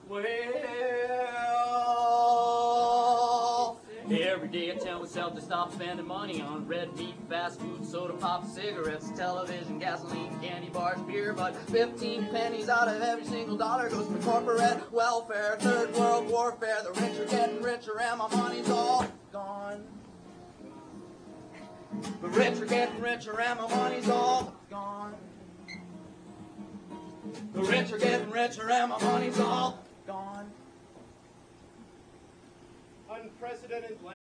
Well, every day I tell myself to stop spending money on red meat, fast food, soda pop, cigarettes, television, gasoline, candy bars, beer, but 15 pennies out of every single dollar goes to corporate welfare, third world warfare. The rich are getting richer and my money's all gone. The rich are getting richer and my money's all gone. The rich are getting richer and my money's all gone. Unprecedented